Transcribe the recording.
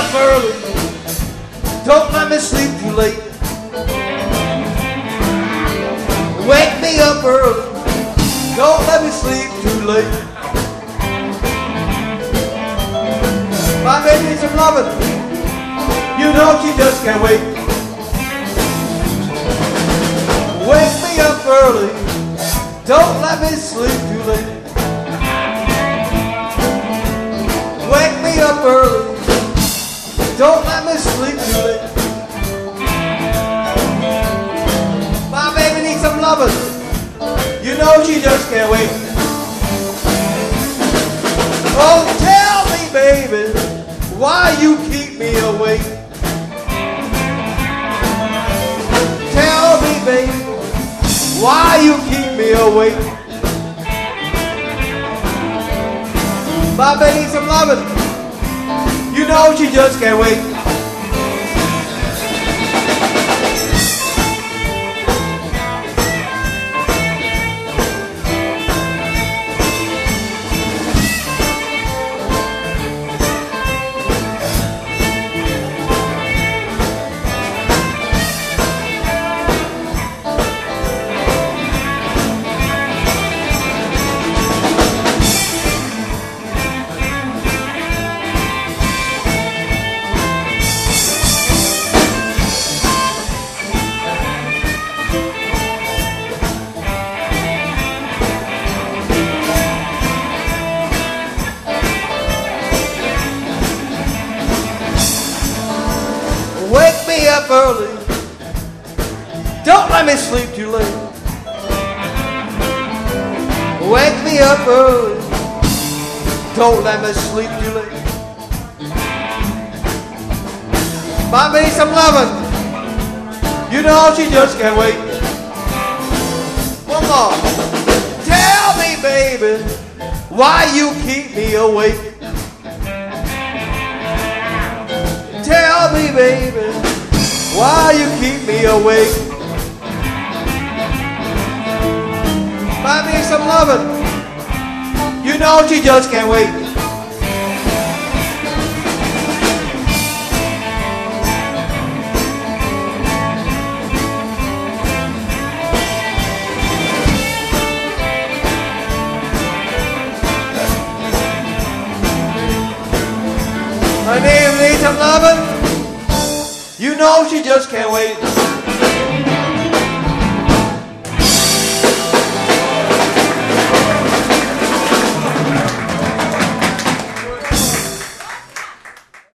up early. Don't let me sleep too late. Wake me up early. Don't let me sleep too late. My baby needs some loving. You know she just can't wait. Wake me up early. Don't let me sleep too late. Wake me up early. Don't let me sleep too late. My baby needs some loving. You know she just can't wait. Oh, tell me, baby, why you keep me awake. Tell me, baby, why you keep me awake. My baby needs some loving. You know she just can't wait. Wake me up early. Don't let me sleep too late. Wake me up early. Don't let me sleep too late. Buy me some loving. You know she just can't wait. One more. Tell me, baby, why you keep me awake. Tell me, baby, why you keep me awake. Buy me some loving. You know she just can't wait. My name needs some loving. You know she just can't wait.